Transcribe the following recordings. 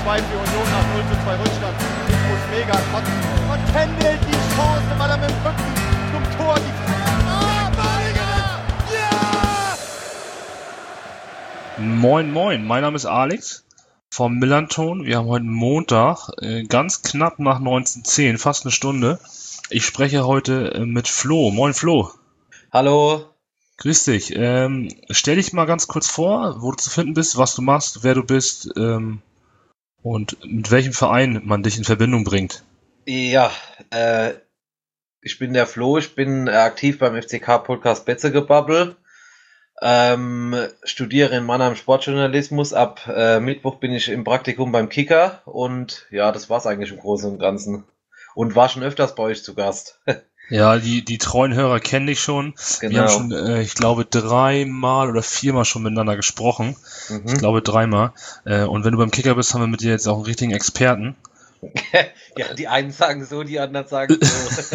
2 für Union nach 0:2 Rückstand. Ich muss mega kotzen. Und Kendall die Chance, weil er mit dem Rücken zum Tor die Moin moin, mein Name ist Alex vom Millanton. Wir haben heute Montag, ganz knapp nach 19:10, fast eine Stunde. Ich spreche heute mit Flo. Moin Flo. Hallo. Grüß dich. Stell dich mal ganz kurz vor, wo du zu finden bist, was du machst, wer du bist und mit welchem Verein man dich in Verbindung bringt. Ja, ich bin der Flo, ich bin aktiv beim FCK-Podcast Betzegebabbel. Studiere in Mannheim Sportjournalismus. Ab Mittwoch bin ich im Praktikum beim Kicker und ja, das war's eigentlich im Großen und Ganzen. Und war schon öfters bei euch zu Gast. Ja, die treuen Hörer kennen dich schon. Genau. Wir haben schon, ich glaube, 3-mal oder 4-mal schon miteinander gesprochen. Ich glaube 3-mal. Und wenn du beim Kicker bist, haben wir mit dir jetzt auch einen richtigen Experten. Ja, die einen sagen so, die anderen sagen so.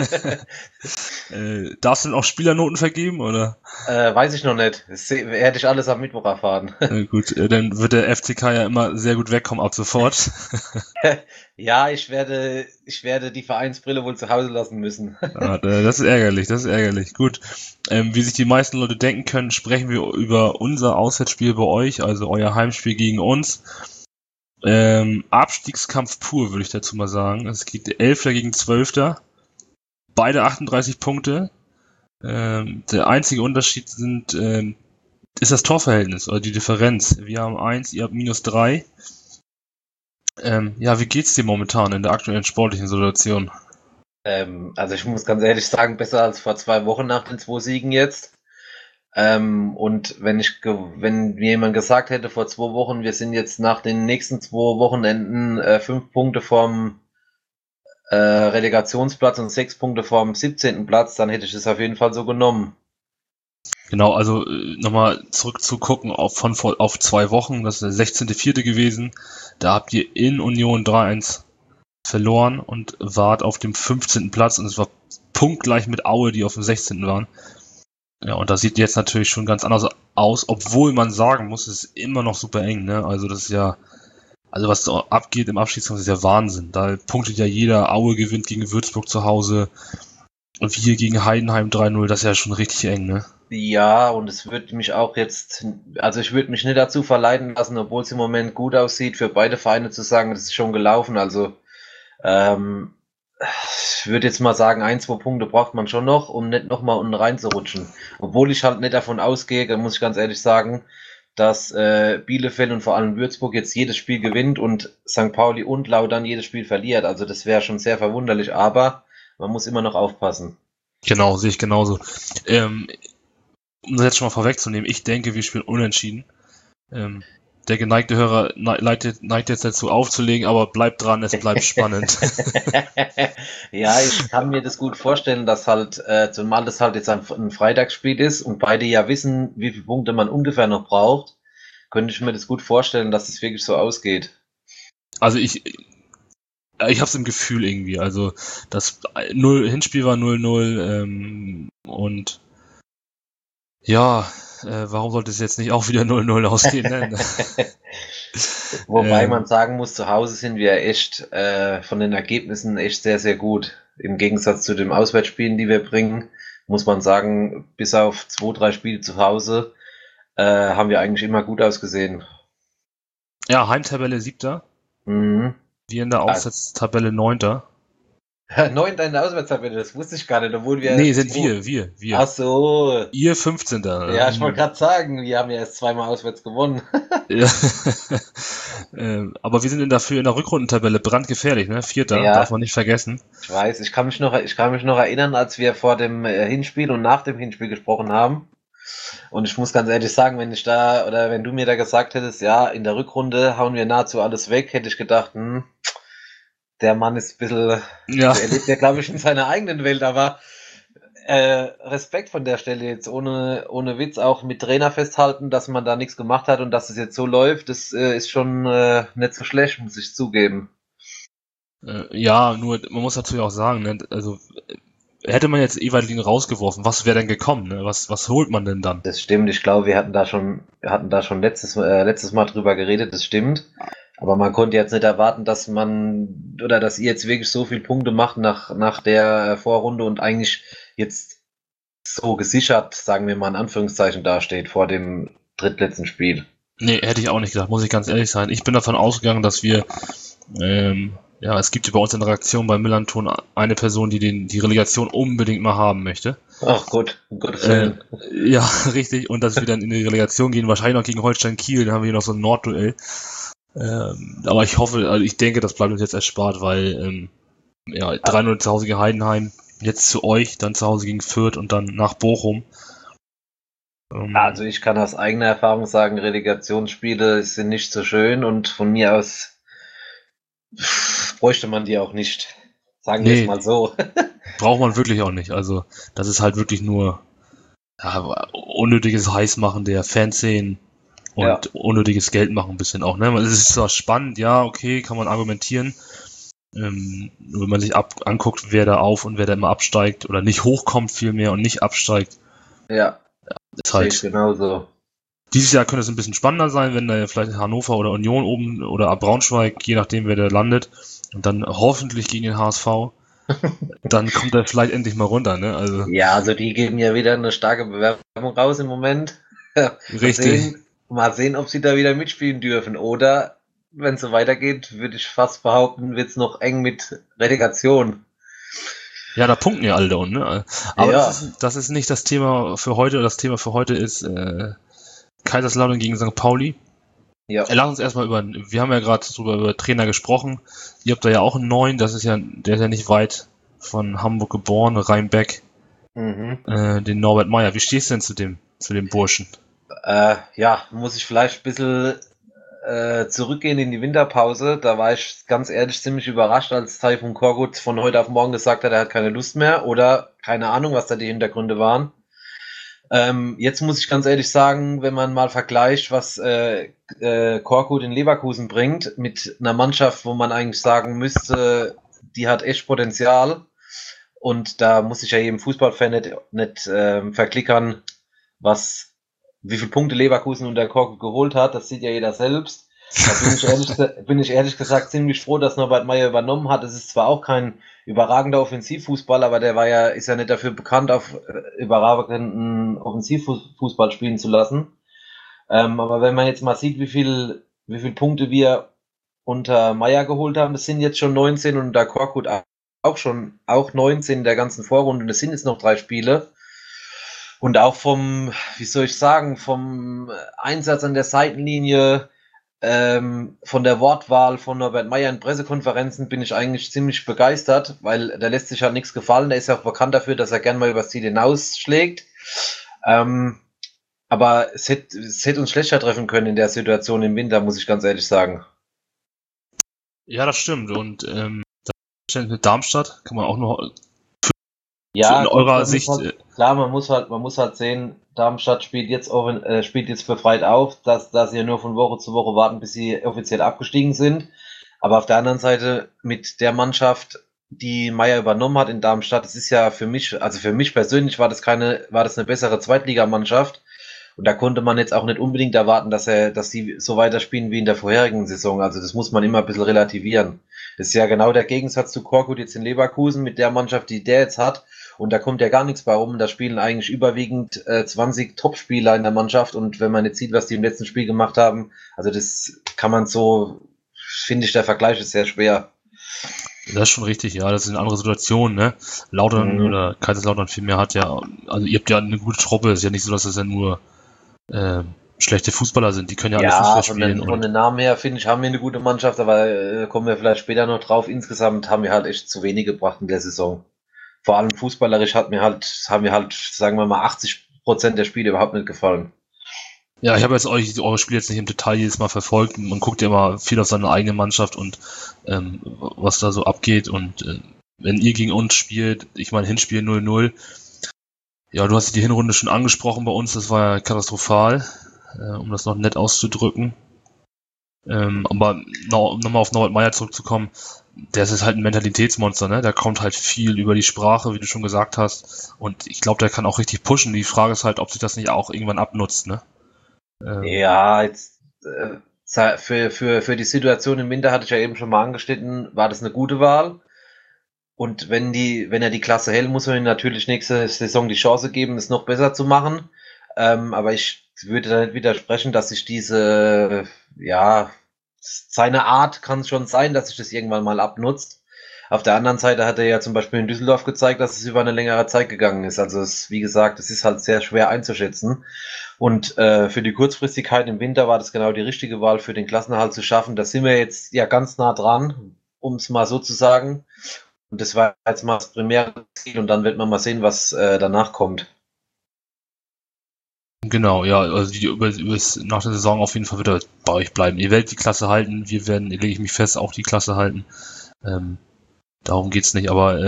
Darfst du denn auch Spielernoten vergeben, oder? Weiß ich noch nicht. Das hätte ich alles am Mittwoch erfahren. Gut, dann wird der FCK ja immer sehr gut wegkommen ab sofort. Ja, ich werde die Vereinsbrille wohl zu Hause lassen müssen. Ja, das ist ärgerlich. Gut, wie sich die meisten Leute denken können, sprechen wir über unser Auswärtsspiel bei euch, also euer Heimspiel gegen uns. Abstiegskampf pur, würde ich dazu mal sagen. Es geht 11. gegen 12. Beide 38 Punkte. Der einzige Unterschied ist das Torverhältnis oder die Differenz. Wir haben 1, ihr habt -3. Ja, wie geht's dir momentan in der aktuellen sportlichen Situation? Also ich muss ganz ehrlich sagen, besser als vor 2 Wochen nach den 2 Siegen jetzt. Und wenn mir jemand gesagt hätte vor 2 Wochen, wir sind jetzt nach den nächsten 2 Wochenenden 5 Punkte vom Relegationsplatz und 6 Punkte vom 17. Platz, dann hätte ich es auf jeden Fall so genommen. Genau, also nochmal zurückzugucken auf 2 Wochen, das ist der 16.04. gewesen. Da habt ihr in Union 3-1 verloren und wart auf dem 15. Platz und es war punktgleich mit Aue, die auf dem 16. waren. Ja, und das sieht jetzt natürlich schon ganz anders aus, obwohl man sagen muss, es ist immer noch super eng, ne? Also das ist ja, also was da abgeht im Abstiegskampf ist ja Wahnsinn. Da punktet ja jeder, Aue gewinnt gegen Würzburg zu Hause und wir gegen Heidenheim 3-0, das ist ja schon richtig eng, ne? Ja, und es würde mich auch jetzt, also ich würde mich nicht dazu verleiten lassen, obwohl es im Moment gut aussieht, für beide Vereine zu sagen, das ist schon gelaufen. Also ich würde jetzt mal sagen, 1-2 Punkte braucht man schon noch, um nicht nochmal unten reinzurutschen. Obwohl ich halt nicht davon ausgehe, da muss ich ganz ehrlich sagen, dass Bielefeld und vor allem Würzburg jetzt jedes Spiel gewinnt und St. Pauli und Lautern jedes Spiel verliert. Also das wäre schon sehr verwunderlich, aber man muss immer noch aufpassen. Genau, sehe ich genauso. Um das jetzt schon mal vorwegzunehmen, ich denke, wir spielen unentschieden. Der geneigte Hörer neigt jetzt dazu aufzulegen, aber bleibt dran, es bleibt spannend. Ja, ich kann mir das gut vorstellen, dass halt, zumal das halt jetzt ein Freitagsspiel ist und beide ja wissen, wie viele Punkte man ungefähr noch braucht, könnte ich mir das gut vorstellen, dass es wirklich so ausgeht. Also ich hab's im Gefühl irgendwie, also das Hinspiel war 0-0 und ja, warum sollte es jetzt nicht auch wieder 0-0 ausgehen? Ne? Wobei man sagen muss, zu Hause sind wir echt von den Ergebnissen echt sehr, sehr gut. Im Gegensatz zu den Auswärtsspielen, die wir bringen, muss man sagen, bis auf 2-3 Spiele zu Hause haben wir eigentlich immer gut ausgesehen. Ja, Heimtabelle 7. Mhm. Wir in der Auswärtstabelle 9. 9. in der Auswärtstabelle, das wusste ich gar nicht, obwohl wir... Nee, sind wir. Ach so. Ihr 15. Ja, ich wollte gerade sagen, wir haben ja erst 2-mal auswärts gewonnen. Ja. Aber wir sind dafür in der Rückrundentabelle brandgefährlich, ne? 4. Ja. Darf man nicht vergessen. Ich weiß, ich kann mich noch erinnern, als wir vor dem Hinspiel und nach dem Hinspiel gesprochen haben. Und ich muss ganz ehrlich sagen, wenn du mir da gesagt hättest, ja, in der Rückrunde hauen wir nahezu alles weg, hätte ich gedacht, der Mann ist ein bisschen, Ja. der lebt ja, glaube ich, in seiner eigenen Welt, aber Respekt von der Stelle jetzt, ohne Witz, auch mit Trainer festhalten, dass man da nichts gemacht hat und dass es jetzt so läuft, das ist schon nicht so schlecht, muss ich zugeben. Ja, nur man muss natürlich auch sagen, ne, also hätte man jetzt Evalin rausgeworfen, was wäre denn gekommen? Ne? Was holt man denn dann? Das stimmt, ich glaube, wir hatten da schon letztes Mal drüber geredet, das stimmt. Aber man konnte jetzt nicht erwarten, dass ihr jetzt wirklich so viele Punkte macht nach der Vorrunde und eigentlich jetzt so gesichert, sagen wir mal in Anführungszeichen, dasteht vor dem drittletzten Spiel. Nee, hätte ich auch nicht gedacht, muss ich ganz ehrlich sein. Ich bin davon ausgegangen, dass wir, es gibt ja bei uns in der Redaktion bei Millanton eine Person, die die Relegation unbedingt mal haben möchte. Ach Gott, um Gottes Willen. Ja, richtig. Und dass wir dann in die Relegation gehen, wahrscheinlich noch gegen Holstein Kiel, dann haben wir hier noch so ein Nordduell. Aber ich denke, das bleibt uns jetzt erspart, weil 3-0 zu Hause gegen Heidenheim, jetzt zu euch, dann zu Hause gegen Fürth und dann nach Bochum. Also ich kann aus eigener Erfahrung sagen, Relegationsspiele sind nicht so schön und von mir aus bräuchte man die auch nicht. Sagen wir es mal so. Braucht man wirklich auch nicht. Also das ist halt wirklich nur unnötiges Heißmachen der Fanszenen und unnötiges Geld machen ein bisschen auch. Ne? Es ist zwar spannend, ja, okay, kann man argumentieren. Wenn man sich anguckt, wer da auf und wer da immer absteigt oder nicht hochkommt vielmehr und nicht absteigt. Ja, ist halt genauso. Dieses Jahr könnte es ein bisschen spannender sein, wenn da vielleicht Hannover oder Union oben oder Braunschweig, je nachdem wer da landet, und dann hoffentlich gegen den HSV, dann kommt er vielleicht endlich mal runter, ne? Also die geben ja wieder eine starke Bewerbung raus im Moment. Richtig. Mal sehen, ob sie da wieder mitspielen dürfen. Oder, wenn es so weitergeht, würde ich fast behaupten, wird es noch eng mit Relegation. Ja, da punkten ja alle da unten, ne? Aber das ist nicht das Thema für heute. Das Thema für heute ist Kaiserslautern gegen St. Pauli. Ja. Lass uns erstmal wir haben ja gerade über Trainer gesprochen. Ihr habt da ja auch einen neuen, der ist ja nicht weit von Hamburg geboren, Rheinbeck, den Norbert Meyer. Wie stehst du denn zu dem Burschen? Muss ich vielleicht ein bisschen zurückgehen in die Winterpause. Da war ich ganz ehrlich ziemlich überrascht, als Tayfun Korkut von heute auf morgen gesagt hat, er hat keine Lust mehr oder keine Ahnung, was da die Hintergründe waren. Jetzt muss ich ganz ehrlich sagen, wenn man mal vergleicht, was Korkut in Leverkusen bringt, mit einer Mannschaft, wo man eigentlich sagen müsste, die hat echt Potenzial, und da muss ich ja jedem Fußballfan nicht verklickern, wie viele Punkte Leverkusen unter Korkut geholt hat, das sieht ja jeder selbst. Da bin ich ehrlich gesagt ziemlich froh, dass Norbert Meyer übernommen hat. Es ist zwar auch kein überragender Offensivfußball, aber der ist ja nicht dafür bekannt, auf überragenden Offensivfußball spielen zu lassen. Aber wenn man jetzt mal sieht, wie viel Punkte wir unter Meyer geholt haben, das sind jetzt schon 19 und unter Korkut auch 19 in der ganzen Vorrunde, und das sind jetzt noch 3 Spiele. Und auch vom Einsatz an der Seitenlinie, von der Wortwahl von Norbert Meyer in Pressekonferenzen bin ich eigentlich ziemlich begeistert, weil der lässt sich halt nichts gefallen. Der ist ja auch bekannt dafür, dass er gern mal übers Ziel hinausschlägt. Aber es hätte uns schlechter treffen können in der Situation im Winter, muss ich ganz ehrlich sagen. Ja, das stimmt. Und mit Darmstadt kann man auch noch in eurer Sicht. Klar, man muss halt sehen, Darmstadt spielt jetzt befreit auf, dass sie ja nur von Woche zu Woche warten, bis sie offiziell abgestiegen sind. Aber auf der anderen Seite mit der Mannschaft, die Meyer übernommen hat in Darmstadt, das ist ja für mich persönlich war das eine bessere Zweitligamannschaft. Und da konnte man jetzt auch nicht unbedingt erwarten, dass die so weiterspielen wie in der vorherigen Saison. Also das muss man immer ein bisschen relativieren. Das ist ja genau der Gegensatz zu Korkut jetzt in Leverkusen mit der Mannschaft, die der jetzt hat. Und da kommt ja gar nichts bei rum. Da spielen eigentlich überwiegend 20 Topspieler in der Mannschaft. Und wenn man jetzt sieht, was die im letzten Spiel gemacht haben, also das kann man so, finde ich, der Vergleich ist sehr schwer. Das ist schon richtig, ja. Das ist eine andere Situation, ne? Lautern oder Kaiserslautern vielmehr ihr habt ja eine gute Truppe. Es ist ja nicht so, dass das ja nur schlechte Fußballer sind. Die können ja alle Fußball spielen. Von den Namen her, finde ich, haben wir eine gute Mannschaft, aber kommen wir vielleicht später noch drauf. Insgesamt haben wir halt echt zu wenig gebracht in der Saison. Vor allem fußballerisch haben wir halt, sagen wir mal, 80% der Spiele überhaupt nicht gefallen. Ja, ich habe jetzt eure Spiele jetzt nicht im Detail jedes Mal verfolgt. Man guckt ja immer viel auf seine eigene Mannschaft und was da so abgeht. Und wenn ihr gegen uns spielt, ich meine Hinspiel 0-0, ja, du hast die Hinrunde schon angesprochen bei uns, das war ja katastrophal, um das noch nett auszudrücken. Aber nochmal auf Norbert Meyer zurückzukommen, der ist halt ein Mentalitätsmonster, ne? Der kommt halt viel über die Sprache, wie du schon gesagt hast. Und ich glaube, der kann auch richtig pushen. Die Frage ist halt, ob sich das nicht auch irgendwann abnutzt, ne? Für die Situation im Winter hatte ich ja eben schon mal angeschnitten, war das eine gute Wahl. Und wenn er die Klasse hält, muss man ihm natürlich nächste Saison die Chance geben, es noch besser zu machen. Aber ich würde da nicht widersprechen, dass sich seine Art kann es schon sein, dass sich das irgendwann mal abnutzt. Auf der anderen Seite hat er ja zum Beispiel in Düsseldorf gezeigt, dass es über eine längere Zeit gegangen ist. Also wie gesagt, es ist halt sehr schwer einzuschätzen. Und für die Kurzfristigkeit im Winter war das genau die richtige Wahl, für den Klassenerhalt zu schaffen. Da sind wir jetzt ja ganz nah dran, um es mal so zu sagen. Und das war jetzt mal das primäre Ziel und dann wird man mal sehen, was danach kommt. Genau, ja, also nach der Saison auf jeden Fall wieder bei euch bleiben. Ihr werdet die Klasse halten, wir werden, lege ich mich fest, auch die Klasse halten. Darum geht's nicht, aber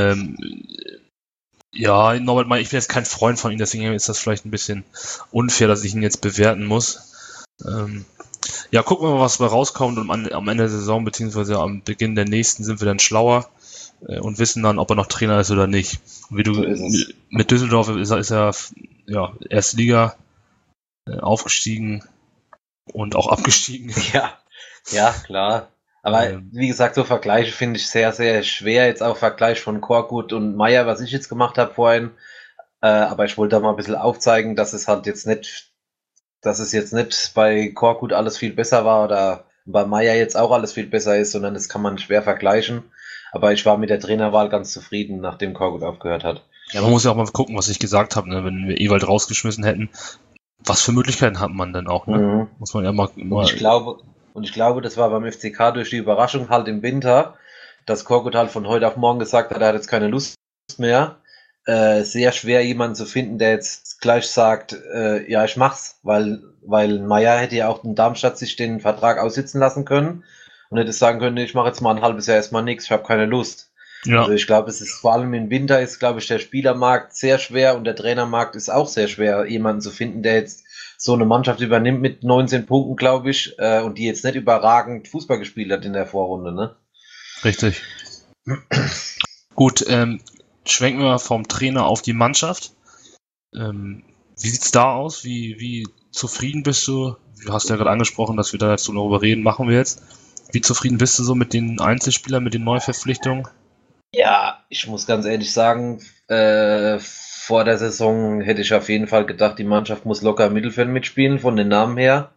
ja, Norbert Meyer, ich bin jetzt kein Freund von ihm, deswegen ist das vielleicht ein bisschen unfair, dass ich ihn jetzt bewerten muss. Ja, gucken wir mal, was dabei rauskommt und am Ende der Saison, beziehungsweise am Beginn der nächsten sind wir dann schlauer und wissen dann, ob er noch Trainer ist oder nicht. Wie du mit Düsseldorf ist er ja erste Liga aufgestiegen und auch abgestiegen. Ja, klar. Aber wie gesagt, so Vergleiche finde ich sehr, sehr schwer. Jetzt auch Vergleich von Korkut und Meier, was ich jetzt gemacht habe vorhin. Aber ich wollte da mal ein bisschen aufzeigen, dass es jetzt nicht bei Korkut alles viel besser war oder bei Meier jetzt auch alles viel besser ist, sondern das kann man schwer vergleichen. Aber ich war mit der Trainerwahl ganz zufrieden, nachdem Korkut aufgehört hat. Ja, man muss ja auch mal gucken, was ich gesagt habe, ne? Wenn wir Ewald rausgeschmissen hätten, was für Möglichkeiten hat man denn auch, ne? Mhm. Muss man ja mal. Und ich glaube, das war beim FCK durch die Überraschung halt im Winter, dass Korkut halt von heute auf morgen gesagt hat, er hat jetzt keine Lust mehr. Sehr schwer, jemanden zu finden, der jetzt gleich sagt, ja, ich mach's, weil Meier hätte ja auch in Darmstadt sich den Vertrag aussitzen lassen können und hätte sagen können, ich mache jetzt mal ein halbes Jahr erstmal nichts, ich habe keine Lust. Ja. Also ich glaube, es ist vor allem im Winter ist, glaube ich, der Spielermarkt sehr schwer und der Trainermarkt ist auch sehr schwer, jemanden zu finden, der jetzt so eine Mannschaft übernimmt mit 19 Punkten, glaube ich, und die jetzt nicht überragend Fußball gespielt hat in der Vorrunde, ne? Richtig. Gut, schwenken wir vom Trainer auf die Mannschaft. Wie sieht's da aus? Wie zufrieden bist du? Du hast ja gerade angesprochen, dass wir da jetzt so darüber reden, machen wir jetzt. Wie zufrieden bist du so mit den Einzelspielern, mit den Neuverpflichtungen? Ja, ich muss ganz ehrlich sagen, vor der Saison hätte ich auf jeden Fall gedacht, die Mannschaft muss locker im Mittelfeld mitspielen, von den Namen her.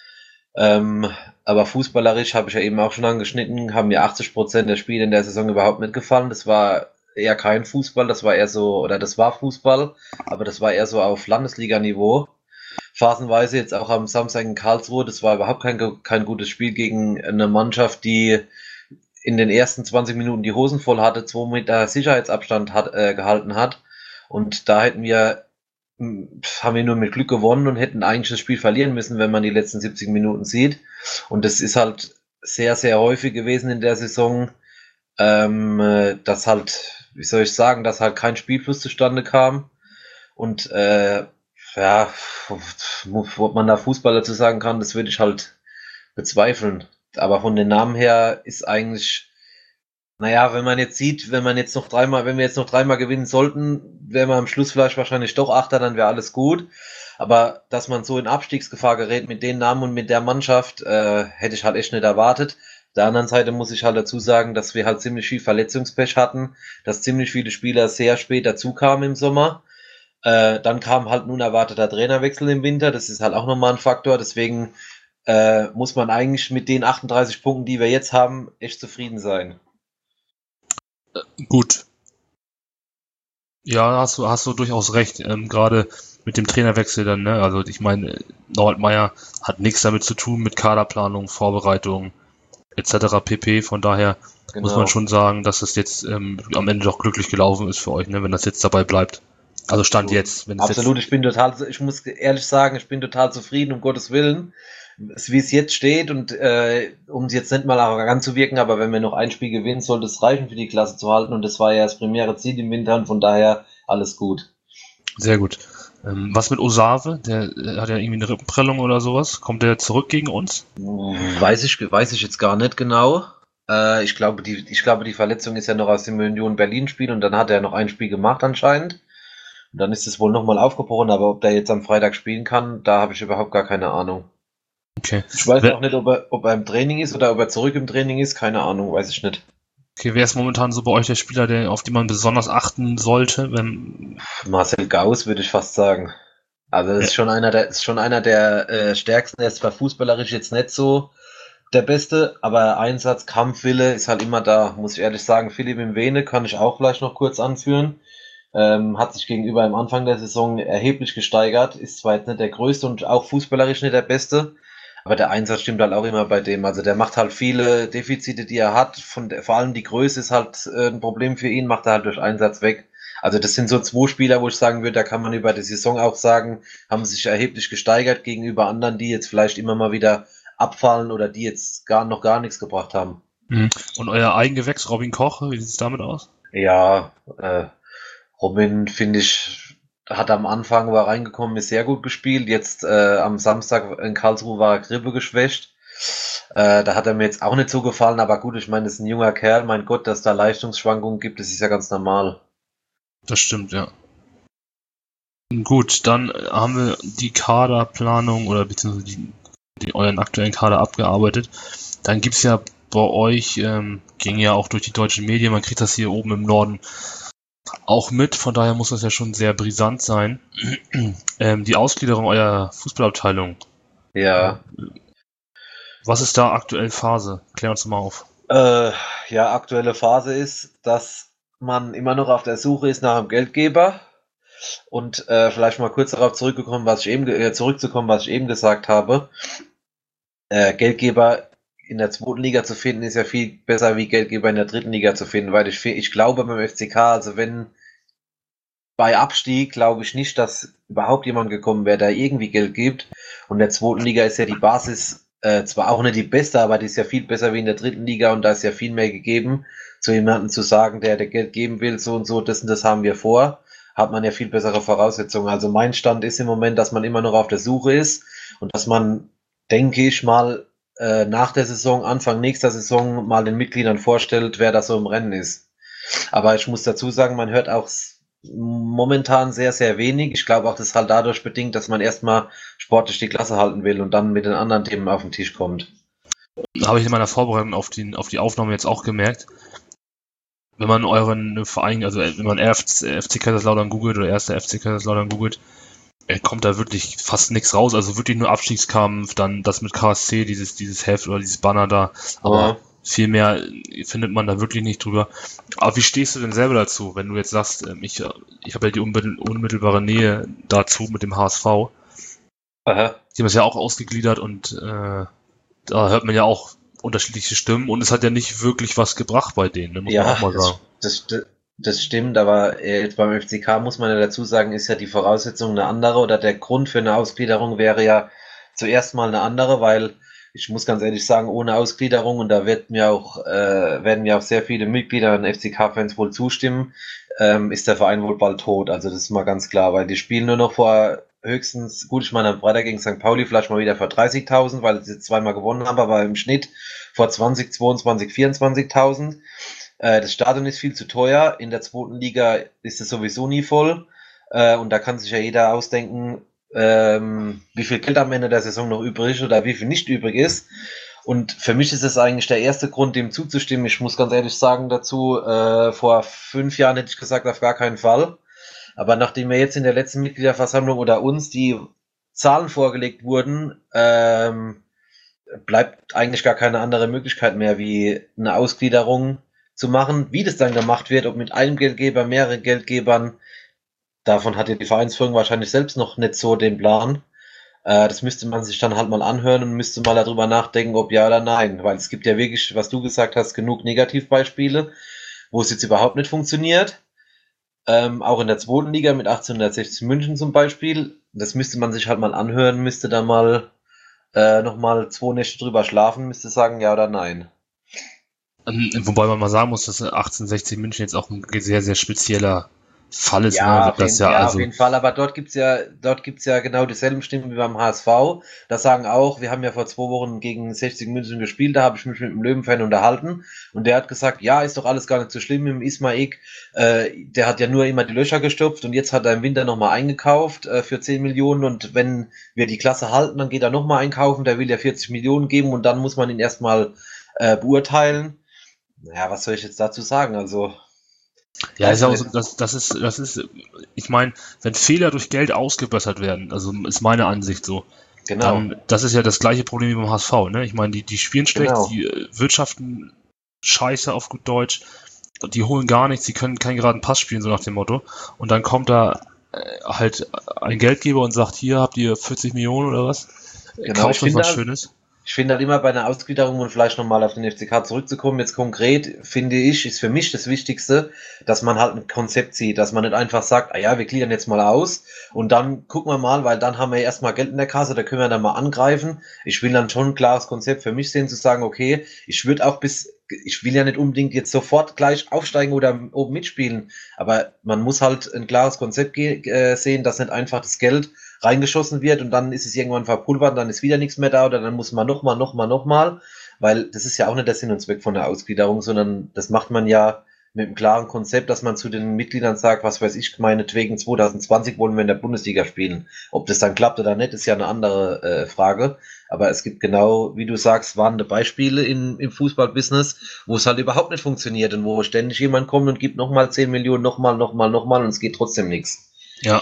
Aber fußballerisch habe ich ja eben auch schon angeschnitten, haben mir 80% der Spiele in der Saison überhaupt nicht gefallen. Das war eher kein Fußball, das war Fußball, aber das war eher so auf Landesliga-Niveau. Phasenweise jetzt auch am Samstag in Karlsruhe, das war überhaupt kein gutes Spiel gegen eine Mannschaft, die in den ersten 20 Minuten die Hosen voll hatte, 2 Meter Sicherheitsabstand gehalten hat. Und da haben wir nur mit Glück gewonnen und hätten eigentlich das Spiel verlieren müssen, wenn man die letzten 70 Minuten sieht. Und das ist halt sehr, sehr häufig gewesen in der Saison, dass halt, wie soll ich sagen, dass halt kein Spielfluss zustande kam. Und ob man da Fußball dazu sagen kann, das würde ich halt bezweifeln. Aber von den Namen her ist eigentlich, naja, wenn wir jetzt noch dreimal gewinnen sollten, wären wir am Schluss vielleicht wahrscheinlich doch Achter, dann wäre alles gut. Aber dass man so in Abstiegsgefahr gerät mit den Namen und mit der Mannschaft, hätte ich halt echt nicht erwartet. Auf der anderen Seite muss ich halt dazu sagen, dass wir halt ziemlich viel Verletzungspech hatten, dass ziemlich viele Spieler sehr spät dazu kamen im Sommer. Dann kam halt ein unerwarteter Trainerwechsel im Winter, das ist halt auch nochmal ein Faktor, deswegen muss man eigentlich mit den 38 Punkten, die wir jetzt haben, echt zufrieden sein. Gut. Ja, hast du durchaus recht. Gerade mit dem Trainerwechsel dann, ne? Also ich meine, Norbert Meyer hat nichts damit zu tun mit Kaderplanung, Vorbereitung etc. pp. Von daher muss man schon sagen, dass es jetzt am Ende doch glücklich gelaufen ist für euch, ne? Wenn das jetzt dabei bleibt. Also Stand jetzt. Absolut, ich muss ehrlich sagen, ich bin total zufrieden, um Gottes Willen, wie es jetzt steht und um es jetzt nicht mal arrogant zu wirken, aber wenn wir noch ein Spiel gewinnen, sollte es reichen für die Klasse zu halten und das war ja das primäre Ziel im Winter und von daher alles gut. Sehr gut. Was mit Osave? Der hat ja irgendwie eine Rippenprellung oder sowas. Kommt der zurück gegen uns? Weiß ich jetzt gar nicht genau. Ich glaube, die Verletzung ist ja noch aus dem Union Berlin-Spiel und dann hat er noch ein Spiel gemacht anscheinend. Und dann ist es wohl nochmal aufgebrochen, aber ob der jetzt am Freitag spielen kann, da habe ich überhaupt gar keine Ahnung. Okay. Ich weiß auch nicht, ob er im Training ist oder ob er zurück im Training ist. Keine Ahnung, weiß ich nicht. Okay, wer ist momentan so bei euch der Spieler, auf den man besonders achten sollte? Marcel Gauss würde ich fast sagen. Also das ist schon einer der stärksten. Er ist zwar fußballerisch jetzt nicht so der Beste, aber Einsatz, Kampfwille ist halt immer da, muss ich ehrlich sagen. Philipp Mwene kann ich auch gleich noch kurz anführen. Hat sich gegenüber am Anfang der Saison erheblich gesteigert, ist zwar jetzt nicht der Größte und auch fußballerisch nicht der Beste, aber der Einsatz stimmt halt auch immer bei dem. Also der macht halt viele Defizite, die er hat. Vor allem die Größe ist halt ein Problem für ihn, macht er halt durch Einsatz weg. Also das sind so 2 Spieler, wo ich sagen würde, da kann man über die Saison auch sagen, haben sich erheblich gesteigert gegenüber anderen, die jetzt vielleicht immer mal wieder abfallen oder die jetzt noch gar nichts gebracht haben. Und euer Eigengewächs, Robin Koch, wie sieht es damit aus? Ja, Robin, finde ich, hat am Anfang, war reingekommen, ist sehr gut gespielt. Jetzt am Samstag in Karlsruhe war er Grippe geschwächt. Da hat er mir jetzt auch nicht so gefallen, aber gut, ich meine, das ist ein junger Kerl, mein Gott, dass da Leistungsschwankungen gibt, das ist ja ganz normal. Das stimmt, ja. Gut, dann haben wir die Kaderplanung oder beziehungsweise euren aktuellen Kader abgearbeitet. Dann gibt's ja bei euch, ging ja auch durch die deutschen Medien, man kriegt das hier oben im Norden auch mit, von daher muss das ja schon sehr brisant sein. Die Ausgliederung eurer Fußballabteilung. Ja. Was ist da aktuell Phase? Klär uns mal auf. Ja, aktuelle Phase ist, dass man immer noch auf der Suche ist nach einem Geldgeber und vielleicht mal kurz darauf zurückzukommen, was ich eben gesagt habe. Geldgeber in der 2. Liga zu finden, ist ja viel besser wie Geldgeber in der 3. Liga zu finden, weil ich glaube beim FCK, also wenn bei Abstieg, glaube ich nicht, dass überhaupt jemand gekommen wäre, der irgendwie Geld gibt. Und in der 2. Liga ist ja die Basis zwar auch nicht die beste, aber die ist ja viel besser wie in der 3. Liga und da ist ja viel mehr gegeben, zu jemandem zu sagen, der Geld geben will, so und so, das und das haben wir vor, hat man ja viel bessere Voraussetzungen. Also mein Stand ist im Moment, dass man immer noch auf der Suche ist und dass man, denke ich mal, nach der Saison, Anfang nächster Saison mal den Mitgliedern vorstellt, wer da so im Rennen ist. Aber ich muss dazu sagen, man hört auch momentan sehr, sehr wenig. Ich glaube auch, das ist halt dadurch bedingt, dass man erstmal sportlich die Klasse halten will und dann mit den anderen Themen auf den Tisch kommt. Habe ich in meiner Vorbereitung auf die Aufnahme jetzt auch gemerkt. Wenn man euren Verein, also wenn man FC Kaiserslautern googelt oder 1. FC Kaiserslautern googelt, kommt da wirklich fast nichts raus. Also wirklich nur Abstiegskampf, dann das mit KSC, dieses Heft oder dieses Banner da. Aber viel mehr findet man da wirklich nicht drüber. Aber wie stehst du denn selber dazu, wenn du jetzt sagst, ich habe ja die unmittelbare Nähe dazu mit dem HSV. Aha. Die haben es ja auch ausgegliedert und da hört man ja auch unterschiedliche Stimmen und es hat ja nicht wirklich was gebracht bei denen, ne? Muss man auch mal sagen. Das stimmt, aber jetzt beim FCK muss man ja dazu sagen, ist ja die Voraussetzung eine andere oder der Grund für eine Ausgliederung wäre ja zuerst mal eine andere, weil ich muss ganz ehrlich sagen, ohne Ausgliederung, und da werden mir auch sehr viele Mitglieder und FCK-Fans wohl zustimmen, ist der Verein wohl bald tot. Also das ist mal ganz klar, weil die spielen nur noch vor höchstens, gut, ich meine, am Freitag gegen St. Pauli vielleicht mal wieder vor 30.000, weil sie 2-mal gewonnen haben, aber im Schnitt vor 20, 22, 24.000. Das Stadion ist viel zu teuer. In der 2. Liga ist es sowieso nie voll. Und da kann sich ja jeder ausdenken, wie viel Geld am Ende der Saison noch übrig ist oder wie viel nicht übrig ist. Und für mich ist es eigentlich der erste Grund, dem zuzustimmen. Ich muss ganz ehrlich sagen dazu, vor 5 Jahren hätte ich gesagt, auf gar keinen Fall. Aber nachdem wir jetzt in der letzten Mitgliederversammlung oder uns die Zahlen vorgelegt wurden, bleibt eigentlich gar keine andere Möglichkeit mehr, wie eine Ausgliederung zu machen. Wie das dann gemacht wird, ob mit einem Geldgeber, mehreren Geldgebern, davon hat ja die Vereinsführung wahrscheinlich selbst noch nicht so den Plan. Das müsste man sich dann halt mal anhören und müsste mal darüber nachdenken, ob ja oder nein. Weil es gibt ja wirklich, was du gesagt hast, genug Negativbeispiele, wo es jetzt überhaupt nicht funktioniert. Auch in der 2. Liga mit 1860 München zum Beispiel. Das müsste man sich halt mal anhören, müsste da mal nochmal 2 Nächte drüber schlafen, müsste sagen ja oder nein. Wobei man mal sagen muss, dass 1860 München jetzt auch ein sehr, sehr spezieller Fall ist. Ja, Ne? Das ja, auf jeden Fall, aber dort gibt's ja genau dieselben Stimmen wie beim HSV. Da sagen auch, wir haben ja vor 2 Wochen gegen 60 München gespielt, da habe ich mich mit einem Löwenfan unterhalten und der hat gesagt, ja, ist doch alles gar nicht so schlimm mit dem Ismaik, der hat ja nur immer die Löcher gestopft und jetzt hat er im Winter nochmal eingekauft für 10 Millionen und wenn wir die Klasse halten, dann geht er nochmal einkaufen, der will ja 40 Millionen geben und dann muss man ihn erstmal beurteilen. Naja, was soll ich jetzt dazu sagen? Also, ja, ist weiß auch nicht. so, das ist, ich meine, wenn Fehler durch Geld ausgebessert werden, also ist meine Ansicht so, Genau, dann, das ist ja das gleiche Problem wie beim HSV, ne? Ich meine, die spielen schlecht, genau. die wirtschaften scheiße auf gut Deutsch, die holen gar nichts, die können keinen geraden Pass spielen, so nach dem Motto. Und dann kommt da halt ein Geldgeber und sagt, hier habt ihr 40 Millionen oder was? Genau, Kauft euch was Schönes. ich finde halt immer bei einer Ausgliederung und vielleicht nochmal auf den FCK zurückzukommen, jetzt konkret, finde ich, ist für mich das Wichtigste, dass man halt ein Konzept zieht, dass man nicht einfach sagt, ah ja, wir gliedern jetzt mal aus und dann gucken wir mal, weil dann haben wir erstmal Geld in der Kasse, da können wir dann mal angreifen. Ich will dann schon ein klares Konzept für mich sehen, zu sagen, okay, ich will ja nicht unbedingt jetzt sofort gleich aufsteigen oder oben mitspielen, aber man muss halt ein klares Konzept sehen, dass nicht einfach das Geld reingeschossen wird und dann ist es irgendwann verpulvert und dann ist wieder nichts mehr da oder dann muss man nochmal, weil das ist ja auch nicht der Sinn und Zweck von der Ausgliederung, sondern das macht man ja mit einem klaren Konzept, dass man zu den Mitgliedern sagt, was weiß ich, meinetwegen 2020 wollen wir in der Bundesliga spielen. Ob das dann klappt oder nicht, ist ja eine andere Frage. Aber es gibt genau, wie du sagst, warnende Beispiele im Fußballbusiness, wo es halt überhaupt nicht funktioniert und wo ständig jemand kommt und gibt nochmal 10 Millionen, nochmal und es geht trotzdem nichts. Ja.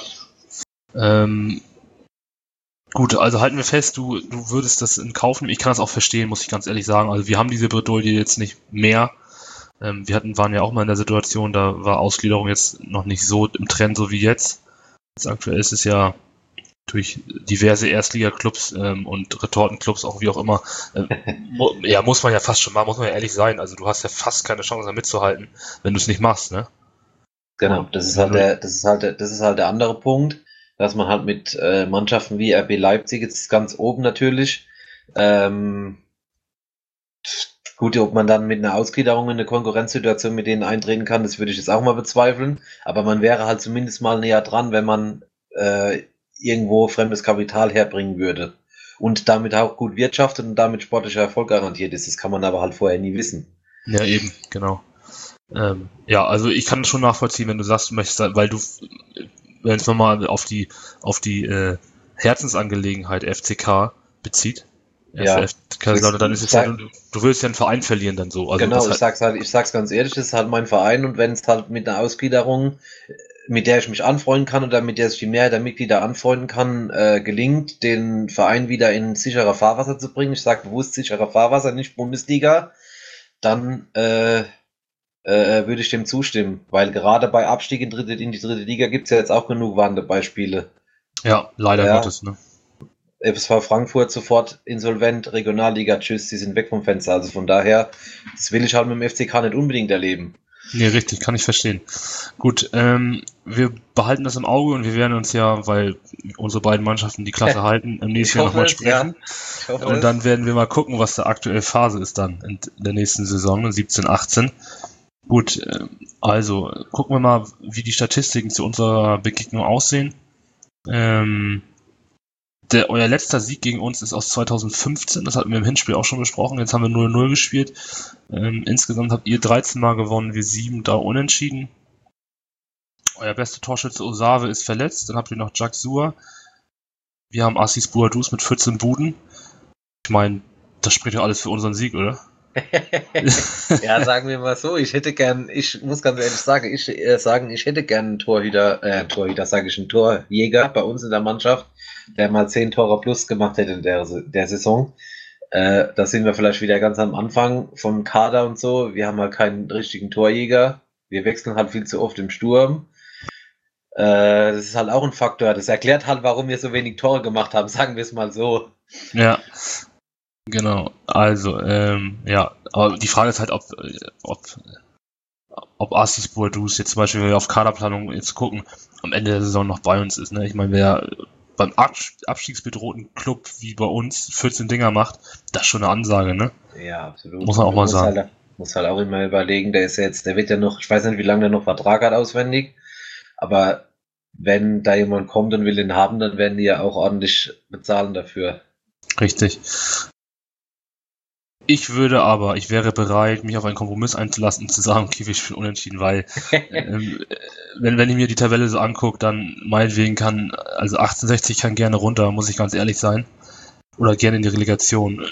Gut, also halten wir fest, du würdest das in Kauf nehmen. Ich kann das auch verstehen, muss ich ganz ehrlich sagen. Also wir haben diese Bredouille jetzt nicht mehr. Waren ja auch mal in der Situation, da war Ausgliederung jetzt noch nicht so im Trend, so wie jetzt. Jetzt aktuell ist es ja durch diverse Erstliga-Clubs und Retortenclubs, auch wie auch immer, muss man ja fast schon mal, muss man ja ehrlich sein. Also du hast ja fast keine Chance, da mitzuhalten, wenn du es nicht machst, ne? Genau, das ist halt der andere Punkt, dass man halt mit Mannschaften wie RB Leipzig jetzt ganz oben natürlich, gut, ob man dann mit einer Ausgliederung in eine Konkurrenzsituation mit denen eintreten kann, das würde ich jetzt auch mal bezweifeln, aber man wäre halt zumindest mal näher dran, wenn man irgendwo fremdes Kapital herbringen würde und damit auch gut wirtschaftet und damit sportlicher Erfolg garantiert ist. Das kann man aber halt vorher nie wissen. Ja, eben, genau. Ja, also ich kann das schon nachvollziehen, wenn du sagst, du möchtest, weil du, wenn es nochmal auf die Herzensangelegenheit FCK bezieht, Ja, dann ist es ja, du willst ja einen Verein verlieren dann so. Also genau, ich sag's ganz ehrlich, das ist halt mein Verein und wenn es halt mit einer Ausgliederung, mit der ich mich anfreunden kann oder mit der sich die Mehrheit der Mitglieder anfreunden kann, gelingt, den Verein wieder in sicherer Fahrwasser zu bringen, ich sage bewusst sicherer Fahrwasser, nicht Bundesliga, dann würde ich dem zustimmen, weil gerade bei Abstieg in die dritte Liga gibt es ja jetzt auch genug warnende Beispiele. Ja, leider Gottes, ne? FSV Frankfurt sofort insolvent, Regionalliga, tschüss, die sind weg vom Fenster. Also von daher, das will ich halt mit dem FCK nicht unbedingt erleben. Nee, richtig, kann ich verstehen. Gut, wir behalten das im Auge und wir werden uns ja, weil unsere beiden Mannschaften die Klasse halten, im nächsten Jahr nochmal sprechen. Ja. Und dann werden wir mal gucken, was da aktuell Phase ist dann in der nächsten Saison, 17, 18. Gut, also gucken wir mal, wie die Statistiken zu unserer Begegnung aussehen. Euer letzter Sieg gegen uns ist aus 2015, das hatten wir im Hinspiel auch schon besprochen, jetzt haben wir 0-0 gespielt. Insgesamt habt ihr 13 Mal gewonnen, wir 7, da unentschieden. Euer bester Torschütze Osave ist verletzt, dann habt ihr noch Jack Suhr. Wir haben Assis Bouadouz mit 14 Buden. Ich meine, das spricht ja alles für unseren Sieg, oder? Ja, sagen wir mal so, ich muss ganz ehrlich sagen, ich hätte gern einen einen Torjäger bei uns in der Mannschaft, der mal 10 Tore plus gemacht hätte in der Saison. Da sind wir vielleicht wieder ganz am Anfang vom Kader und so. Wir haben halt keinen richtigen Torjäger. Wir wechseln halt viel zu oft im Sturm. Das ist halt auch ein Faktor. Das erklärt halt, warum wir so wenig Tore gemacht haben, sagen wir es mal so. Ja. Genau, also, ja, aber die Frage ist halt, ob Assis Bouadouz jetzt zum Beispiel, wenn wir auf Kaderplanung jetzt gucken, am Ende der Saison noch bei uns ist, ne? Ich meine, wer beim abstiegsbedrohten Club wie bei uns 14 Dinger macht, das ist schon eine Ansage, ne? Ja, absolut. Muss man auch mal sagen. Muss halt auch immer überlegen, der wird ja noch, ich weiß nicht, wie lange der noch Vertrag hat auswendig, Aber wenn da jemand kommt und will den haben, dann werden die ja auch ordentlich bezahlen dafür. Richtig. Ich wäre bereit, mich auf einen Kompromiss einzulassen und zu sagen, okay, wir spielen unentschieden, weil wenn ich mir die Tabelle so angucke, dann meinetwegen also 1860 kann gerne runter, muss ich ganz ehrlich sein. Oder gerne in die Relegation.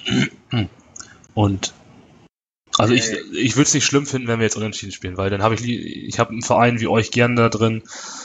Und also ich würde es nicht schlimm finden, wenn wir jetzt unentschieden spielen, weil dann habe ich habe einen Verein wie euch gerne da drin.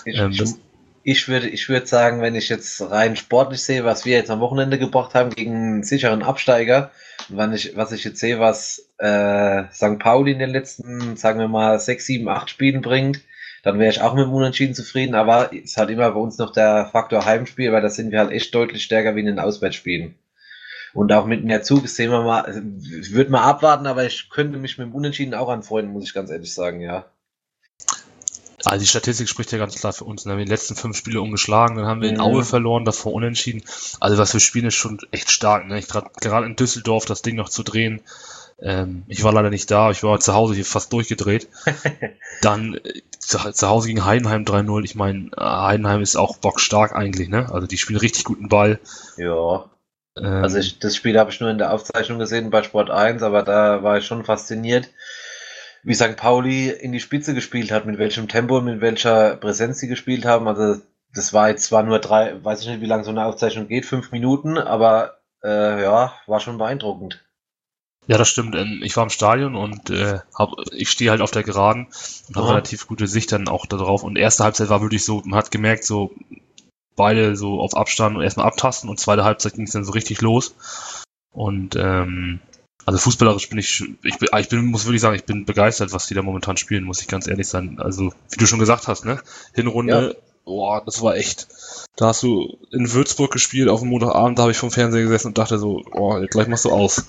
Ich würde sagen, wenn ich jetzt rein sportlich sehe, was wir jetzt am Wochenende gebracht haben gegen einen sicheren Absteiger, was ich jetzt sehe, was St. Pauli in den letzten, sagen wir mal, 6, 7, 8 Spielen bringt, dann wäre ich auch mit dem Unentschieden zufrieden, aber es ist halt immer bei uns noch der Faktor Heimspiel, weil da sind wir halt echt deutlich stärker wie in den Auswärtsspielen. Und auch mit mehr Zug, sehen wir mal, ich würde mal abwarten, aber ich könnte mich mit dem Unentschieden auch anfreunden, muss ich ganz ehrlich sagen, ja. Also die Statistik spricht ja ganz klar für uns. Dann haben wir die letzten 5 Spiele ungeschlagen, dann haben wir in Aue verloren, davor unentschieden. Also was wir spielen ist schon echt stark. Ne? Gerade in Düsseldorf das Ding noch zu drehen. Ich war leider nicht da, ich war zu Hause hier fast durchgedreht. Dann zu Hause gegen Heidenheim 3-0. Ich meine, Heidenheim ist auch bockstark eigentlich. Ne? Also die spielen richtig guten Ball. Ja. Also das Spiel habe ich nur in der Aufzeichnung gesehen bei Sport 1, aber da war ich schon fasziniert, wie St. Pauli in die Spitze gespielt hat, mit welchem Tempo, mit welcher Präsenz sie gespielt haben. Also das war jetzt zwar nur weiß ich nicht, wie lange so eine Aufzeichnung geht, 5 Minuten, aber war schon beeindruckend. Ja, das stimmt. Ich war im Stadion und ich stehe halt auf der Geraden und habe relativ gute Sicht dann auch da drauf. Und erste Halbzeit war wirklich so, man hat gemerkt, so beide so auf Abstand und erstmal abtasten und zweite Halbzeit ging es dann so richtig los. Und also fußballerisch muss wirklich sagen, ich bin begeistert, was die da momentan spielen, muss ich ganz ehrlich sein. Also, wie du schon gesagt hast, ne? Hinrunde, das war echt. Da hast du in Würzburg gespielt, auf dem Montagabend, da habe ich vom Fernseher gesessen und dachte so, gleich machst du aus.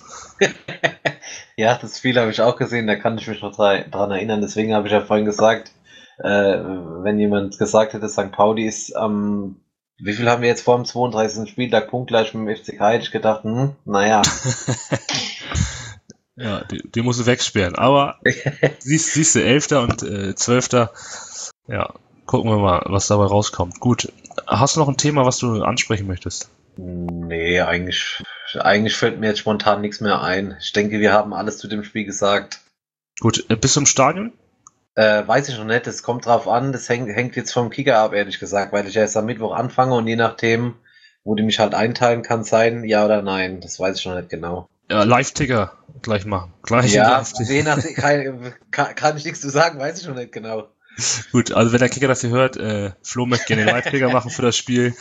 Ja, das Spiel habe ich auch gesehen, da kann ich mich noch dran erinnern. Deswegen habe ich ja vorhin gesagt, wenn jemand gesagt hätte, St. Pauli ist wie viel haben wir jetzt vor dem 32. Spieltag punktgleich mit dem FCK, hätte ich gedacht, naja. Ja, den musst du wegsperren. Aber siehst du, 11. und 12. Ja, gucken wir mal, was dabei rauskommt. Gut, hast du noch ein Thema, was du ansprechen möchtest? Nee, eigentlich fällt mir jetzt spontan nichts mehr ein. Ich denke, wir haben alles zu dem Spiel gesagt. Gut, bist du im Stadion? Weiß ich noch nicht, das kommt drauf an, das hängt jetzt vom Kicker ab, ehrlich gesagt, weil ich erst am Mittwoch anfange und je nachdem, wo die mich halt einteilen, kann sein, ja oder nein, das weiß ich noch nicht genau. Ja, Live-Ticker gleich machen. Je nachdem, kann ich nichts zu sagen, weiß ich noch nicht genau. Gut, also wenn der Kicker das hier hört, Flo möchte gerne den Live-Ticker machen für das Spiel.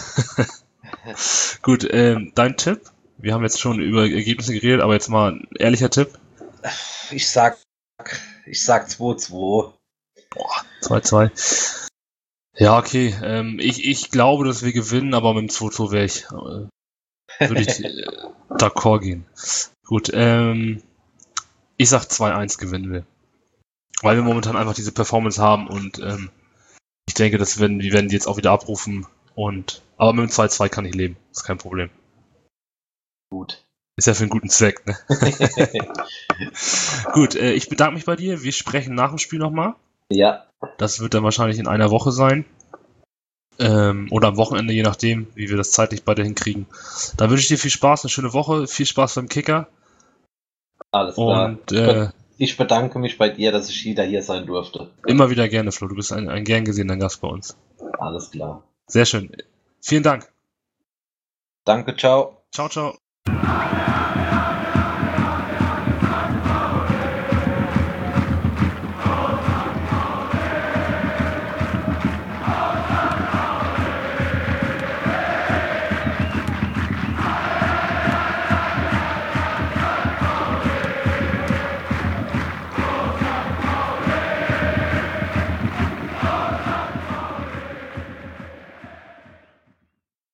Gut, dein Tipp? Wir haben jetzt schon über Ergebnisse geredet, aber jetzt mal ein ehrlicher Tipp. Ich sag 2-2. Boah, 2-2. Ja, okay. Ich glaube, dass wir gewinnen, aber mit dem 2-2 würde ich d'accord gehen. Gut, ich sag 2-1 gewinnen wir. Weil wir momentan einfach diese Performance haben und ich denke, wir werden die jetzt auch wieder abrufen. Aber mit dem 2-2 kann ich leben. Ist kein Problem. Gut. Ist ja für einen guten Zweck, ne? Gut, ich bedanke mich bei dir. Wir sprechen nach dem Spiel nochmal. Ja. Das wird dann wahrscheinlich in einer Woche sein. Oder am Wochenende, je nachdem, wie wir das zeitlich beide hinkriegen. Dann wünsche ich dir viel Spaß, eine schöne Woche, viel Spaß beim Kicker. Alles klar. Und ich bedanke mich bei dir, dass ich wieder hier sein durfte. Immer wieder gerne, Flo. Du bist ein gern gesehener Gast bei uns. Alles klar. Sehr schön. Vielen Dank. Danke, ciao. Ciao, ciao.